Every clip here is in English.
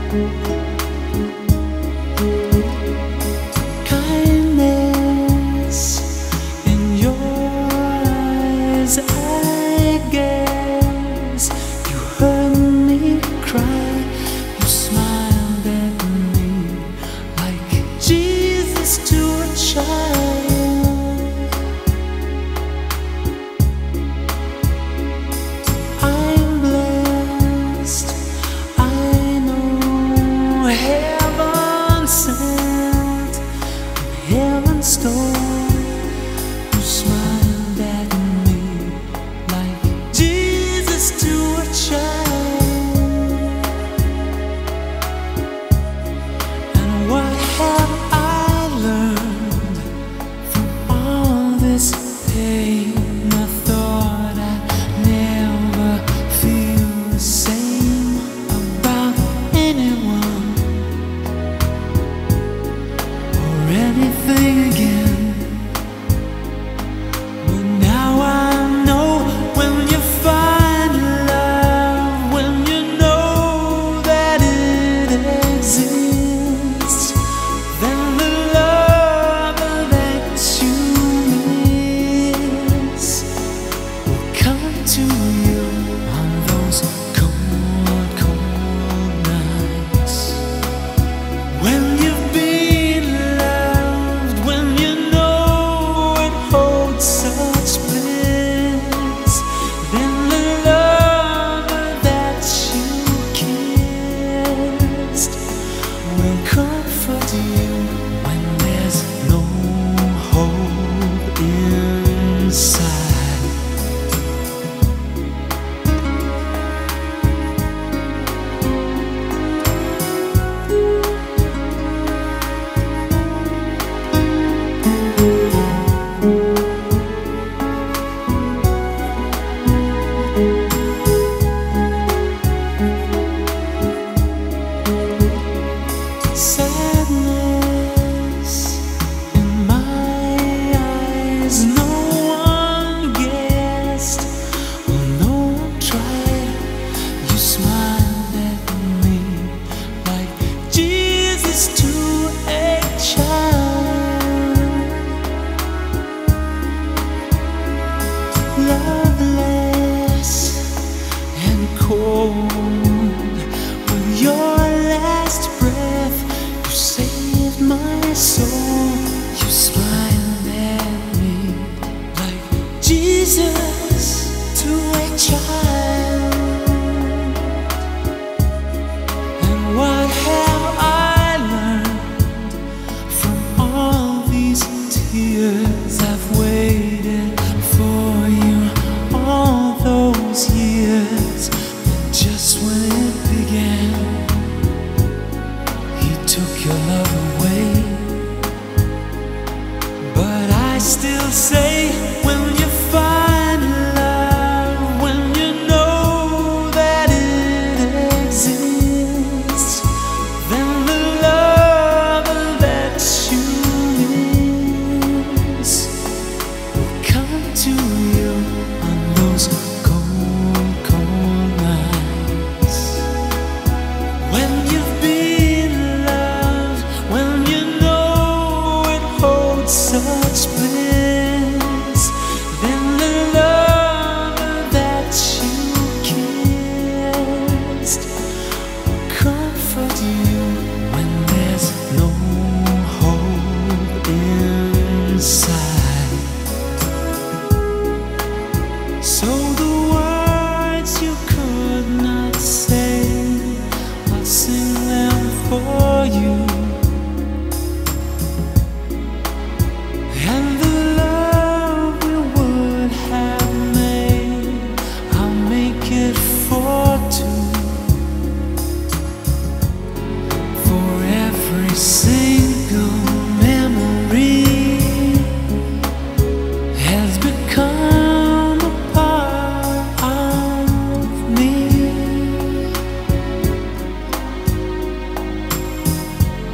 Kindness in your eyes, I guess. You heard me cry, you smiled at me like Jesus to a child. I'm blessed, I know heaven sent, heaven stole. You smiled at me like Jesus to a child. And what have I learned from all this pain? I thought I'd never feel the same about anyone or anything again. But now I know, when you find love, when you know that it exists, then the love that you miss will come to you on those cold, cold nights. When you've been loved, when you know it holds such bliss, then the love that you kissed will comfort you when there's no hope inside. Sadness in my eyes, no one guessed, or no one tried. You smiled at me like Jesus to a child. Loveless and cold, with your last breath, you saved my soul. You smiled at me like Jesus to a child. And what have I learned from all these tears? I've waited for you all those years, and just when it began, He took your love away. But I still say, when you find love, when you know that it exists, then the love that you miss will come to you on those cold, cold nights. When you've been loved, when you know it holds such bliss, then the love that you kissed will comfort you when there's no hope inside. So the words you could not say, I'll sing them for you. And the love we would have made, I'll make it for two. For every single memory has become a part of me.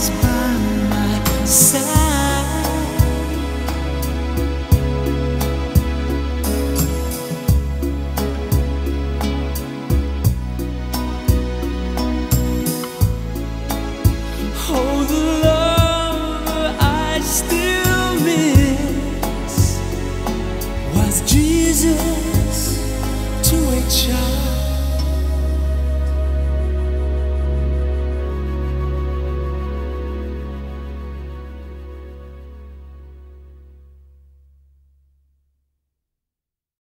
always by my side. Oh, the love I still miss was Jesus to a child.